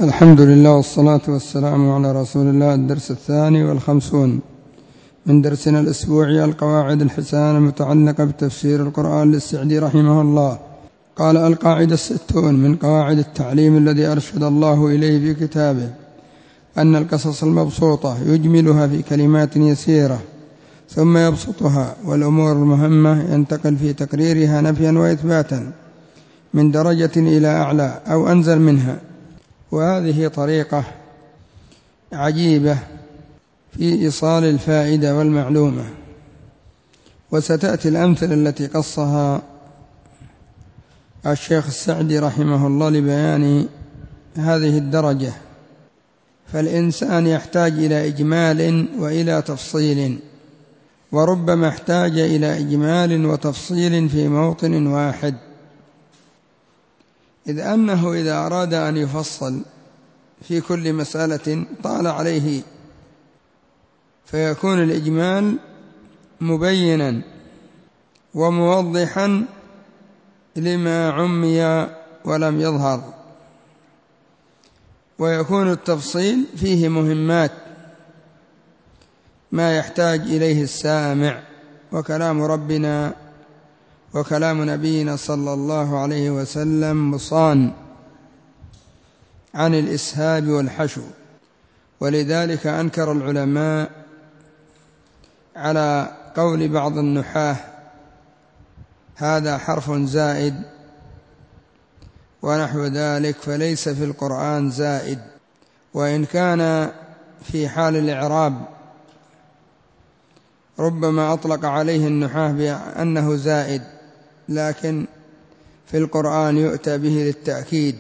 الحمد لله والصلاة والسلام على رسول الله. الدرس 52 من درسنا الأسبوعي القواعد الحسان المتعلقة بتفسير القرآن للسعدي رحمه الله. قال: القاعدة 60 من قواعد التعليم الذي أرشد الله إليه في كتابه أن القصص المبسوطة يجملها في كلمات يسيرة ثم يبسطها، والأمور المهمة ينتقل في تقريرها نفيا وإثباتا من درجة إلى أعلى أو أنزل منها. وهذه طريقة عجيبة في إيصال الفائدة والمعلومة، وستأتي الأمثلة التي قصها الشيخ السعدي رحمه الله لبيان هذه الدرجة. فالإنسان يحتاج إلى إجمال وإلى تفصيل، وربما احتاج إلى إجمال وتفصيل في موطن واحد، إذ أنه إذا أراد أن يفصل في كل مسألة طال عليه، فيكون الإجمال مبينا وموضحا لما عمي ولم يظهر، ويكون التفصيل فيه مهمات ما يحتاج إليه السامع. وكلام ربنا وكلام نبينا صلى الله عليه وسلم مصان عن الإسهاب والحشو، ولذلك أنكر العلماء على قول بعض النحاة هذا حرف زائد ونحو ذلك، فليس في القرآن زائد، وإن كان في حال الإعراب ربما أطلق عليه النحاة بأنه زائد، لكن في القرآن يؤتى به للتأكيد،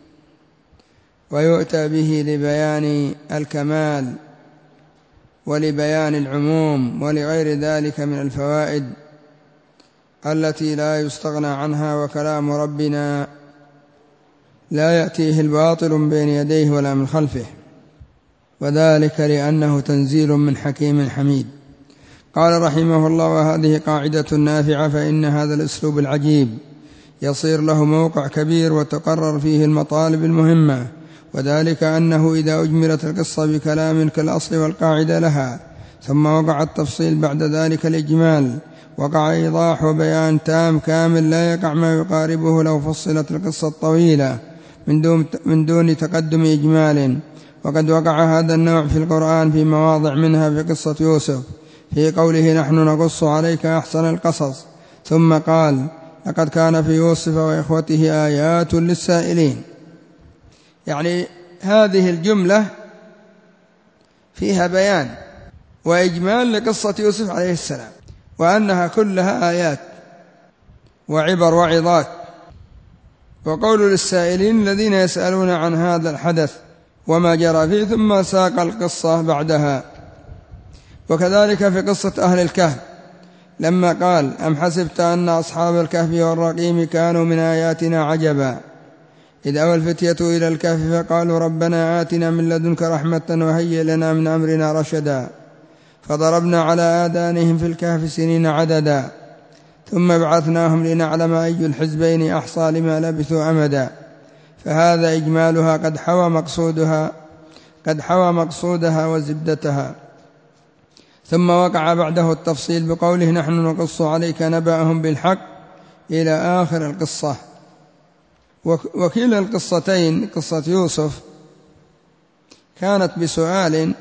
ويؤتى به لبيان الكمال ولبيان العموم ولغير ذلك من الفوائد التي لا يستغنى عنها. وكلام ربنا لا يأتيه الباطل من بين يديه ولا من خلفه، وذلك لأنه تنزيل من حكيم حميد. قال رحمه الله: وهذه قاعدة نافعة، فإن هذا الأسلوب العجيب يصير له موقع كبير وتقرر فيه المطالب المهمة، وذلك أنه إذا أجملت القصة بكلام كالأصل والقاعدة لها، ثم وقع التفصيل بعد ذلك الإجمال، وقع إيضاح وبيان تام كامل لا يقع ما يقاربه لو فصلت القصة الطويلة من دون تقدم إجمال. وقد وقع هذا النوع في القرآن في مواضع منها في قصة يوسف في قوله: نحن نقص عليك أحسن القصص، ثم قال: لقد كان في يوسف وإخوته آيات للسائلين. يعني هذه الجملة فيها بيان وإجمال لقصة يوسف عليه السلام، وأنها كلها آيات وعبر وعظات. وقول للسائلين الذين يسألون عن هذا الحدث وما جرى فيه، ثم ساق القصة بعدها. وكذلك في قصة أهل الكهف لما قال: أم حسبت أن أصحاب الكهف والرقيم كانوا من آياتنا عجبا، إذ أوى الفتية إلى الكهف فقالوا ربنا آتنا من لدنك رحمة وهيئ لنا من أمرنا رشدا، فضربنا على آذانهم في الكهف سنين عددا، ثم بعثناهم لنعلم أي الحزبين أحصى لما لبثوا أمدا. فهذا إجمالها قد حوى مقصودها وزبدتها. ثم وقع بعده التفصيل بقوله: نحن نقص عليك نبأهم بالحق إلى آخر القصة. وكلا القصتين، قصة يوسف كانت بسؤال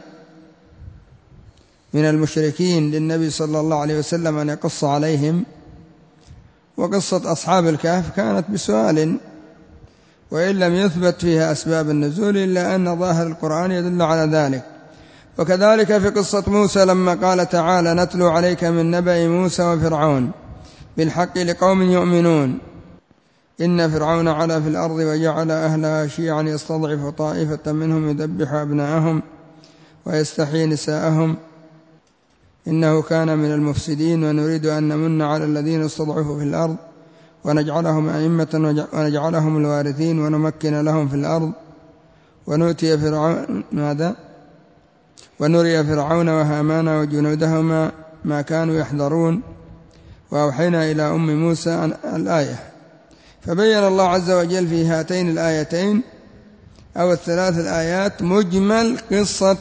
من المشركين للنبي صلى الله عليه وسلم أن يقص عليهم، وقصة أصحاب الكهف كانت بسؤال، وإن لم يثبت فيها أسباب النزول إلا أن ظاهر القرآن يدل على ذلك. وكذلك في قصة موسى لما قال تعالى: نتلو عليك من نبأ موسى وفرعون بالحق لقوم يؤمنون، إن فرعون علا في الأرض وجعل أهلها شيعا يستضعف طائفة منهم يذبح أبناءهم ويستحيي نساءهم إنه كان من المفسدين، ونريد أن نمن على الذين استضعفوا في الأرض ونجعلهم أئمة ونجعلهم الوارثين ونمكن لهم في الأرض ونري فرعون وهامان وجنودهما ما كانوا يحذرون، وأوحينا إلى أم موسى الآية. فبين الله عز وجل في هاتين الآيتين أو الثلاث الآيات مجمل قصة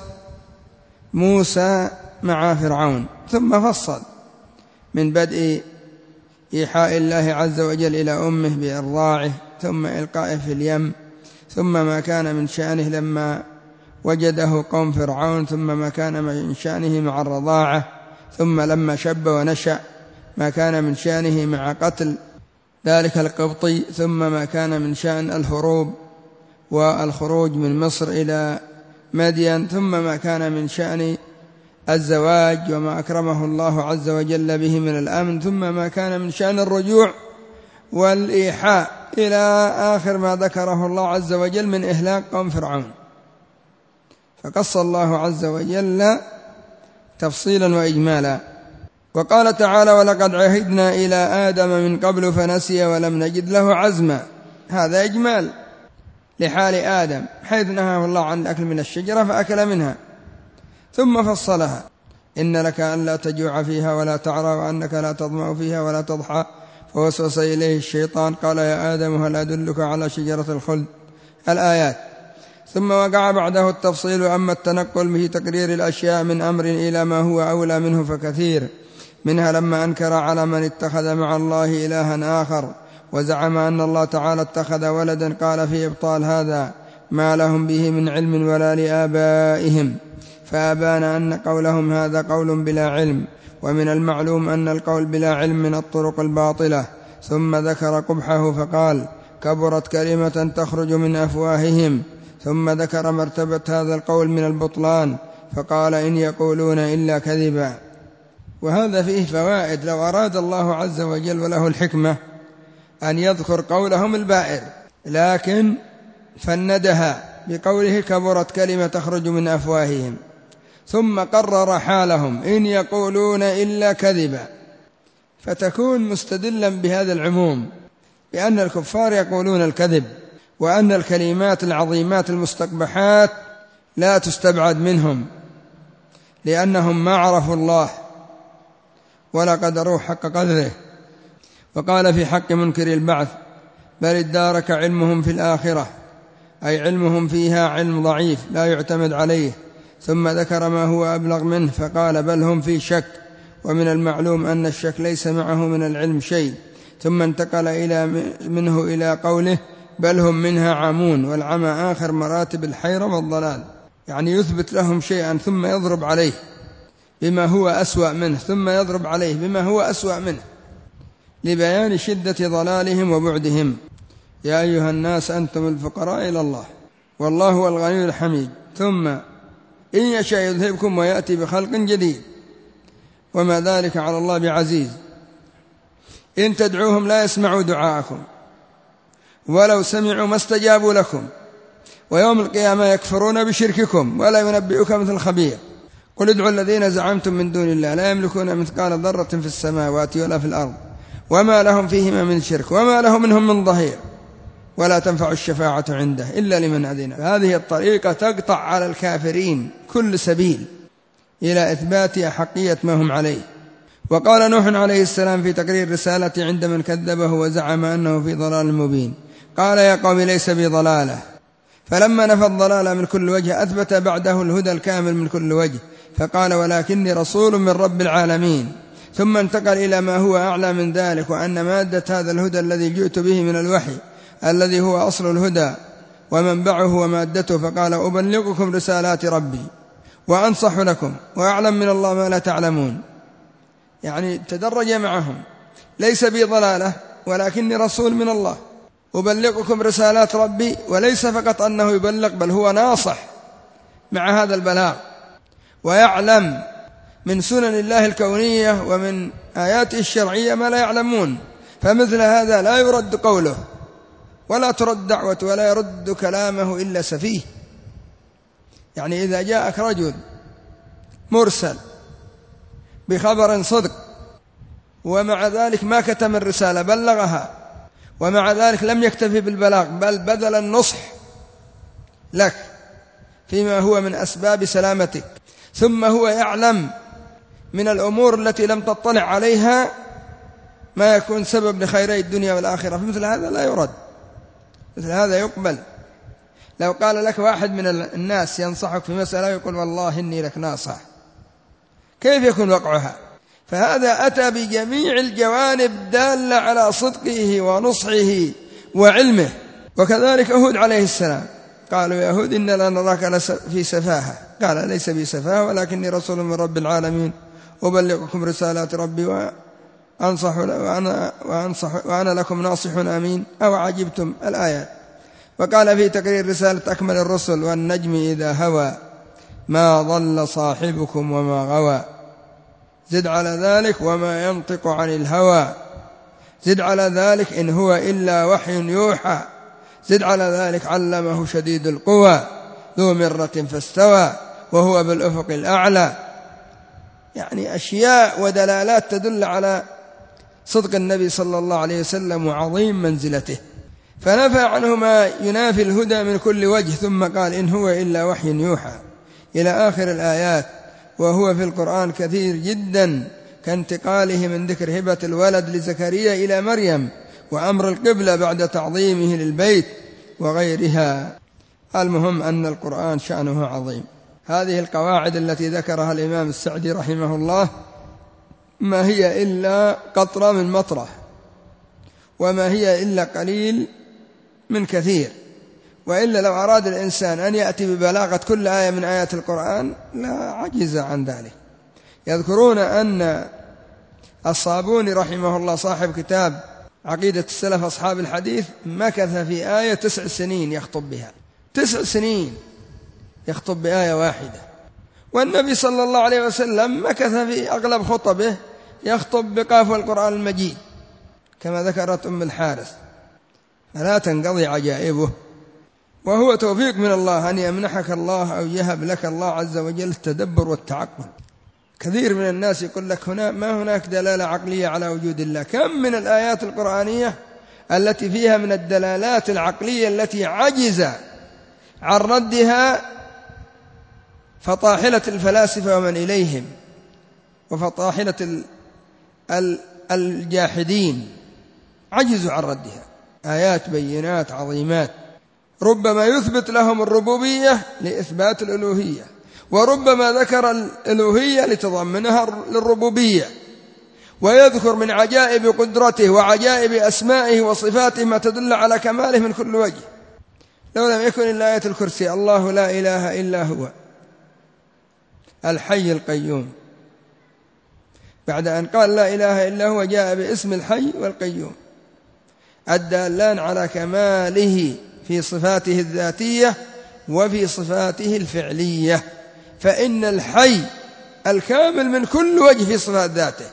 موسى مع فرعون، ثم فصل من بدء إيحاء الله عز وجل إلى أمه بإرضاعه، ثم إلقائه في اليم، ثم ما كان من شأنه لما وجده قوم فرعون، ثم ما كان من شأنه مع الرضاعة، ثم لما شب ونشأ ما كان من شأنه مع قتل ذلك القبطي، ثم ما كان من شأن الهروب والخروج من مصر إلى مدين، ثم ما كان من شأن الزواج وما أكرمه الله عز وجل به من الأمن، ثم ما كان من شأن الرجوع والإيحاء، إلى آخر ما ذكره الله عز وجل من إهلاك قوم فرعون. فقص الله عز وجل تفصيلا وإجمالا. وقال تعالى: ولقد عهدنا إلى آدم من قبل فنسي ولم نجد له عزما. هذا إجمال لحال آدم، حيث نهاه الله عن الأكل من الشجرة فأكل منها، ثم فصلها: إن لك أن لا تجوع فيها ولا تعرى، وأنك لا تظمأ فيها ولا تضحى. فوسوس إليه الشيطان قال: يا آدم هل أدلك على شجرة الخلد؟ الآيات. ثم وقع بعده التفصيل. أما التنقل به تقرير الأشياء من أمر إلى ما هو أولى منه فكثير، منها لما أنكر على من اتخذ مع الله إلها آخر وزعم أن الله تعالى اتخذ ولدا، قال في إبطال هذا: ما لهم به من علم ولا لآبائهم. فأبان أن قولهم هذا قول بلا علم، ومن المعلوم أن القول بلا علم من الطرق الباطلة. ثم ذكر قبحه فقال: كبرت كلمة تخرج من أفواههم. ثم ذكر مرتبة هذا القول من البطلان فقال: إن يقولون إلا كذبا. وهذا فيه فوائد، لو أراد الله عز وجل وله الحكمة أن يذكر قولهم البائر، لكن فندها بقوله: كبرت كلمة تخرج من أفواههم، ثم قرر حالهم: إن يقولون إلا كذبا، فتكون مستدلا بهذا العموم بأن الكفار يقولون الكذب، وأن الكلمات العظيمات المستقبحات لا تستبعد منهم، لأنهم ما عرفوا الله ولا قدروه حق قدره. وقال في حق منكر البعث: بل ادارك علمهم في الآخرة، أي علمهم فيها علم ضعيف لا يعتمد عليه. ثم ذكر ما هو أبلغ منه فقال: بل هم في شك، ومن المعلوم أن الشك ليس معه من العلم شيء. ثم انتقل منه إلى قوله: بل هم منها عامون. والعمى آخر مراتب الحيرة والضلال، يعني يثبت لهم شيئا ثم يضرب عليه بما هو أسوأ منه، ثم يضرب عليه بما هو أسوأ منه، لبيان شدة ضلالهم وبعدهم. يا أيها الناس أنتم الفقراء إلى الله والله هو الغني الحميد. ثم إن يشاء يذهبكم ويأتي بخلق جديد، وما ذلك على الله بعزيز. إن تدعوهم لا يسمعوا دعاءكم، ولو سمعوا ما استجابوا لكم، ويوم القيامة يكفرون بشرككم، ولا ينبئك مثل خبير. قل ادعوا الذين زعمتم من دون الله لا يملكون مثقال ذرة في السماوات ولا في الأرض، وما لهم فيهما من شرك، وما له منهم من ظهير، ولا تنفع الشفاعة عنده إلا لمن أذن. هذه الطريقة تقطع على الكافرين كل سبيل إلى إثبات أحقية ما هم عليه. وقال نوح عليه السلام في تقرير رسالته عند من كذبه وزعم أنه في ضلال مبين: قال: يا قوم ليس بي ضلالة. فلما نفى الضلال من كل وجه أثبت بعده الهدى الكامل من كل وجه، فقال: ولكني رسول من رب العالمين. ثم انتقل إلى ما هو أعلى من ذلك، وأن مادة هذا الهدى الذي جئت به من الوحي الذي هو أصل الهدى ومنبعه ومادته، فقال: أبلغكم رسالات ربي وأنصح لكم وأعلم من الله ما لا تعلمون. يعني تدرج معهم: ليس بي ضلالة ولكني رسول من الله، أبلغكم رسالات ربي، وليس فقط أنه يبلغ بل هو ناصح مع هذا البلاغ، ويعلم من سنن الله الكونية ومن آياته الشرعية ما لا يعلمون. فمثل هذا لا يرد قوله ولا ترد دعوة ولا يرد كلامه إلا سفيه. يعني إذا جاءك رجل مرسل بخبر صدق ومع ذلك ما كتم الرسالة بلغها، ومع ذلك لم يكتفي بالبلاغ بل بذل النصح لك فيما هو من أسباب سلامتك، ثم هو يعلم من الأمور التي لم تطلع عليها ما يكون سبب لخيري الدنيا والآخرة، فمثل هذا لا يرد، مثل هذا يقبل. لو قال لك واحد من الناس ينصحك في مسألة يقول والله إني لك ناصح، كيف يكون وقعها؟ فهذا أتى بجميع الجوانب دالة على صدقه ونصحه وعلمه. وكذلك هود عليه السلام، قالوا يا هود إنا لنراك في سفاهة، قال ليس بي سفاهة ولكني رسول من رب العالمين أبلغكم رسالات ربي وأنا لكم ناصح أمين أو عجبتم الآيات. وقال في تقرير رسالة أكمل الرسل والنجم إذا هوى ما ضل صاحبكم وما غوى، زد على ذلك وما ينطق عن الهوى، زد على ذلك إن هو إلا وحي يوحى، زد على ذلك علمه شديد القوى ذو مرة فاستوى وهو بالأفق الأعلى. يعني أشياء ودلالات تدل على صدق النبي صلى الله عليه وسلم وعظيم منزلته، فنفى عنه ما ينافي الهدى من كل وجه، ثم قال إن هو إلا وحي يوحى إلى آخر الآيات. وهو في القرآن كثير جدا، كانتقاله من ذكر هبة الولد لزكريا إلى مريم وأمر القبلة بعد تعظيمه للبيت وغيرها. المهم أن القرآن شأنه عظيم. هذه القواعد التي ذكرها الإمام السعدي رحمه الله ما هي إلا قطرة من مطرة، وما هي إلا قليل من كثير، وإلا لو أراد الإنسان أن يأتي ببلاغة كل آية من آيات القرآن لا عجز عن ذلك. يذكرون أن الصابوني رحمه الله صاحب كتاب عقيدة السلف أصحاب الحديث مكث في آية 9 سنين يخطب بها، 9 سنين يخطب بآية واحدة. والنبي صلى الله عليه وسلم مكث في أغلب خطبه يخطب بقاف القرآن المجيد كما ذكرت أم الحارث، فلا تنقضي عجائبه. وهو توفيق من الله أن يمنحك الله أو يهب لك الله عز وجل التدبر والتعقل. كثير من الناس يقول لك ما هناك دلالة عقلية على وجود الله. كم من الآيات القرآنية التي فيها من الدلالات العقلية التي عجز عن ردها فطاحلة الفلاسفة ومن إليهم وفطاحلة الجاحدين عجزوا عن ردها. آيات بينات عظيمات، ربما يثبت لهم الربوبية لإثبات الألوهية، وربما ذكر الألوهية لتضمنها للربوبية، ويذكر من عجائب قدرته وعجائب أسمائه وصفاته ما تدل على كماله من كل وجه. لو لم يكن إلا آية الكرسي الله لا إله إلا هو الحي القيوم، بعد أن قال لا إله إلا هو جاء باسم الحي والقيوم الدالان على كماله في صفاته الذاتية وفي صفاته الفعلية. فإن الحي الكامل من كل وجه في صفات ذاته،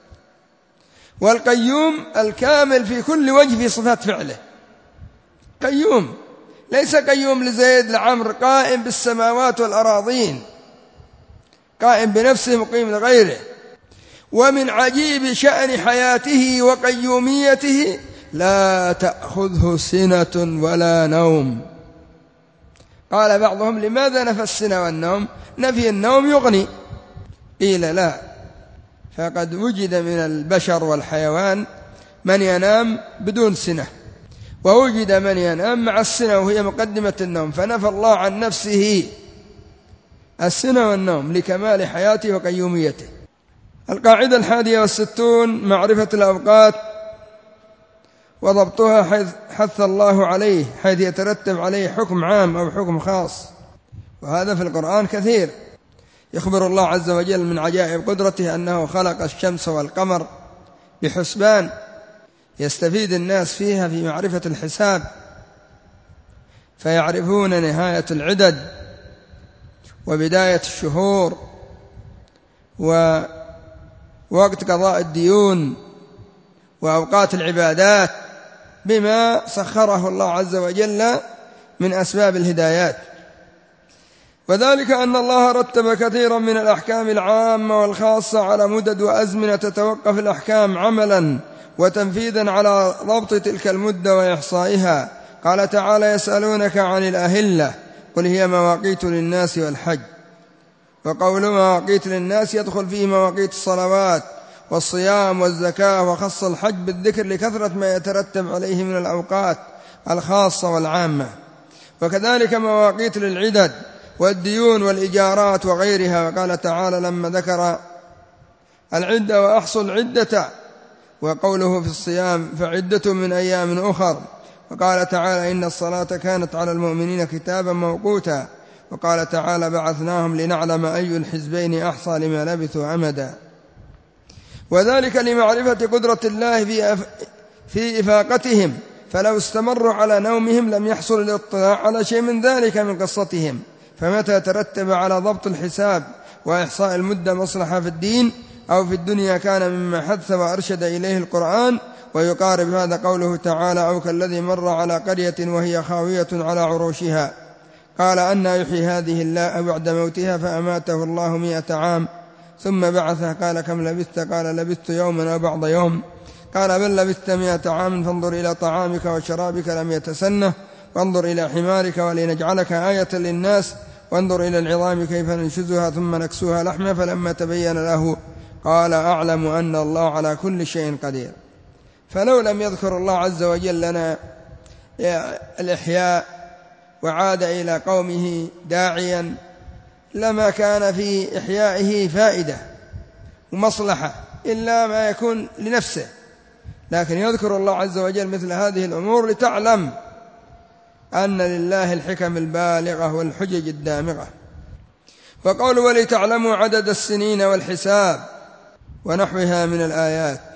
والقيوم الكامل في كل وجه في صفات فعله. قيوم ليس قيوم لزيد لعمر، قائم بالسماوات والأراضين، قائم بنفسه مقيم لغيره. ومن عجيب شأن حياته وقيوميته لا تأخذه سنة ولا نوم. قال بعضهم لماذا نفى السنة والنوم؟ نفي النوم يغني، قيل لا، فقد وجد من البشر والحيوان من ينام بدون سنة، ووجد من ينام مع السنة وهي مقدمة النوم، فنفى الله عن نفسه السنة والنوم لكمال حياته وقيوميته. القاعدة 61 معرفة الأوقات وضبطها حيث حث الله عليه، حيث يترتب عليه حكم عام أو حكم خاص، وهذا في القرآن كثير. يخبر الله عز وجل من عجائب قدرته أنه خلق الشمس والقمر بحسبان يستفيد الناس فيها في معرفة الحساب، فيعرفون نهاية العدد وبداية الشهور ووقت قضاء الديون وأوقات العبادات بما سخره الله عز وجل من أسباب الهدايات. وذلك أن الله رتب كثيرا من الأحكام العامة والخاصة على مدد وأزمنة تتوقف الأحكام عملا وتنفيذا على ضبط تلك المدة وإحصائها. قال تعالى يسألونك عن الأهلة قل هي مواقيت للناس والحج. وقول مواقيت للناس يدخل فيه مواقيت الصلوات والصيام والزكاة، وخص الحج بالذكر لكثرة ما يترتب عليه من الأوقات الخاصة والعامة. وكذلك مواقيت للعدد والديون والإجارات وغيرها. وقال تعالى لما ذكر العدة وأحصوا العدة، وقوله في الصيام فعدة من أيام أخر. وقال تعالى إن الصلاة كانت على المؤمنين كتابا موقوتا. وقال تعالى بعثناهم لنعلم أي الحزبين أحصى لما لبثوا أمدا. وذلك لمعرفة قدرة الله في إفاقتهم، فلو استمروا على نومهم لم يحصل الاطلاع على شيء من ذلك من قصتهم. فمتى ترتب على ضبط الحساب وإحصاء المدة مصلحة في الدين أو في الدنيا كان مما حث وأرشد إليه القرآن. ويقارب هذا قوله تعالى أو كالذي مر على قرية وهي خاوية على عروشها قال أنى يحيي هذه الله بعد موتها فأماته الله 100 عام ثم بعثه قال كم لبثت قال لبثت يوما أو بعض يوم قال بل لبثت 100 عام فانظر إلى طعامك وشرابك لم يتسنه وانظر إلى حمارك ولنجعلك آية للناس وانظر إلى العظام كيف ننشزها ثم نكسوها لحما فلما تبين له قال أعلم أن الله على كل شيء قدير. فلو لم يذكر الله عز وجل لنا الإحياء وعاد إلى قومه داعيا لما كان في إحيائه فائدة ومصلحة إلا ما يكون لنفسه، لكن يذكر الله عز وجل مثل هذه الأمور لتعلم أن لله الحكم البالغة والحجج الدامغة. وقول ولتعلموا عدد السنين والحساب ونحوها من الآيات.